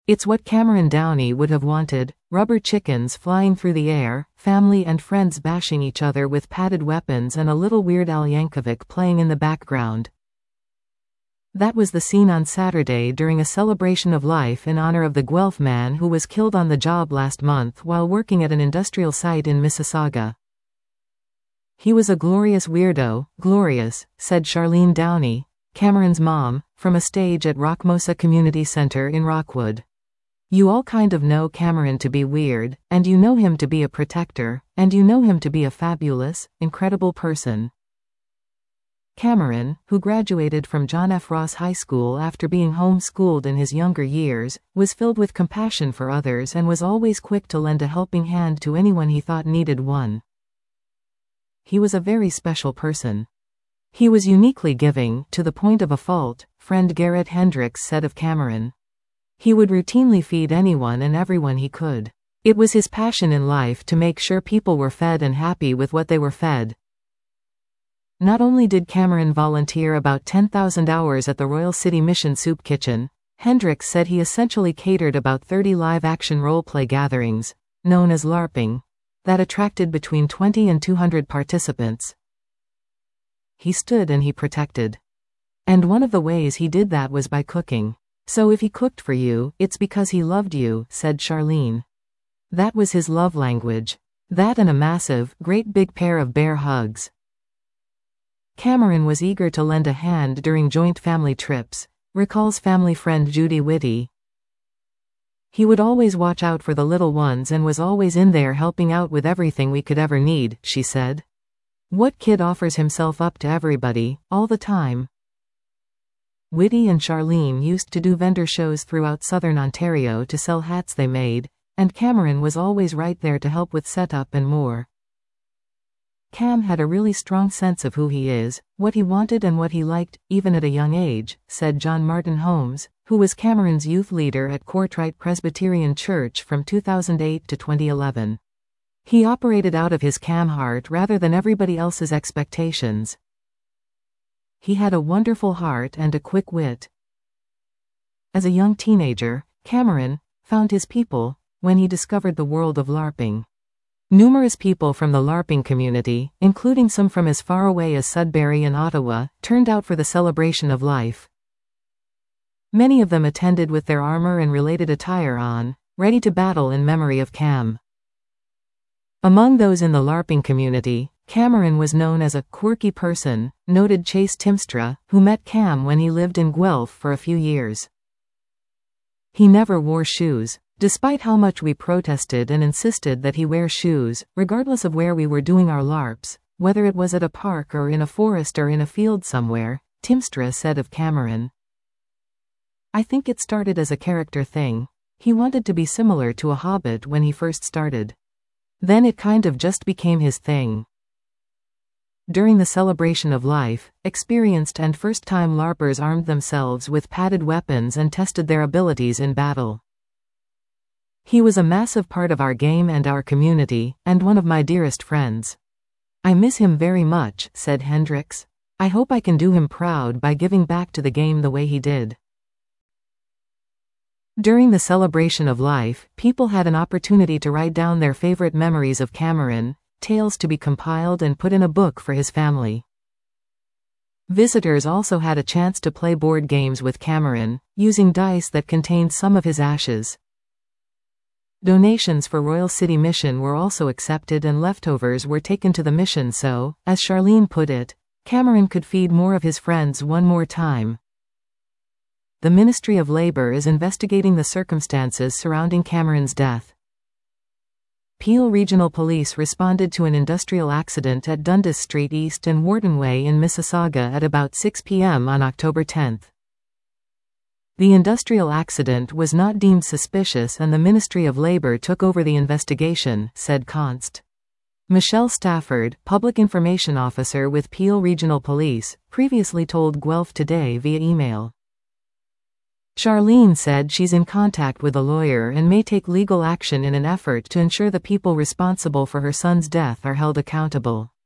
It's what Cameron Downey would have wanted: rubber chickens flying through the air, family and friends bashing each other with padded weapons, and a little Weird Al Yankovic playing in the background. That was the scene on Saturday during a celebration of life in honor of the Guelph man who was killed on the job last month while working at an industrial site in Mississauga. "He was a glorious weirdo, glorious," said Charlene Downey, Cameron's mom, from a stage at Rockmosa Community Center in Rockwood. "You all kind of know Cameron to be weird, and you know him to be a protector, and you know him to be a fabulous, incredible person." Cameron, who graduated from John F. Ross High School after being homeschooled in his younger years, was filled with compassion for others and was always quick to lend a helping hand to anyone he thought needed one. He was a very special person. He was uniquely giving, to the point of a fault, friend Garrett Hendricks said of Cameron. He would routinely feed anyone and everyone he could. It was his passion in life to make sure people were fed and happy with what they were fed. Not only did Cameron volunteer about 10,000 hours at the Royal City Mission Soup Kitchen, Hendricks said he essentially catered about 30 live-action role-play gatherings, known as LARPing, that attracted between 20 and 200 participants. He stood and he protected. And one of the ways he did that was by cooking. "So if he cooked for you, it's because he loved you," said Charlene. That was his love language. That and a massive, great big pair of bear hugs. Cameron was eager to lend a hand during joint family trips, recalls family friend Judy Whitty. "He would always watch out for the little ones and was always in there helping out with everything we could ever need," she said. "What kid offers himself up to everybody, all the time?" Whitty and Charlene used to do vendor shows throughout southern Ontario to sell hats they made, and Cameron was always right there to help with setup and more. "Cam had a really strong sense of who he is, what he wanted and what he liked, even at a young age," said John Martin Holmes, who was Cameron's youth leader at Courtright Presbyterian Church from 2008 to 2011. "He operated out of his Cam heart rather than everybody else's expectations. He had a wonderful heart and a quick wit." As a young teenager, Cameron found his people when he discovered the world of LARPing. Numerous people from the LARPing community, including some from as far away as Sudbury and Ottawa, turned out for the celebration of life. Many of them attended with their armor and related attire on, ready to battle in memory of Cam. Among those in the LARPing community, Cameron was known as a quirky person, noted Chase Timstra, who met Cam when he lived in Guelph for a few years. "He never wore shoes. Despite how much we protested and insisted that he wear shoes, regardless of where we were doing our LARPs, whether it was at a park or in a forest or in a field somewhere," Timstra said of Cameron. "I think it started as a character thing. He wanted to be similar to a hobbit when he first started. Then it kind of just became his thing." During the celebration of life, experienced and first-time LARPers armed themselves with padded weapons and tested their abilities in battle. "He was a massive part of our game and our community, and one of my dearest friends. I miss him very much," said Hendricks. "I hope I can do him proud by giving back to the game the way he did." During the celebration of life, people had an opportunity to write down their favorite memories of Cameron, tales to be compiled and put in a book for his family. Visitors also had a chance to play board games with Cameron, using dice that contained some of his ashes. Donations for Royal City Mission were also accepted and leftovers were taken to the mission so, as Charlene put it, Cameron could feed more of his friends one more time. The Ministry of Labour is investigating the circumstances surrounding Cameron's death. Peel Regional Police responded to an industrial accident at Dundas Street East and Wharton Way in Mississauga at about 6 p.m. on October 10. The industrial accident was not deemed suspicious and the Ministry of Labour took over the investigation, said Const. Michelle Stafford, Public Information Officer with Peel Regional Police, previously told Guelph Today via email. Charlene said she's in contact with a lawyer and may take legal action in an effort to ensure the people responsible for her son's death are held accountable.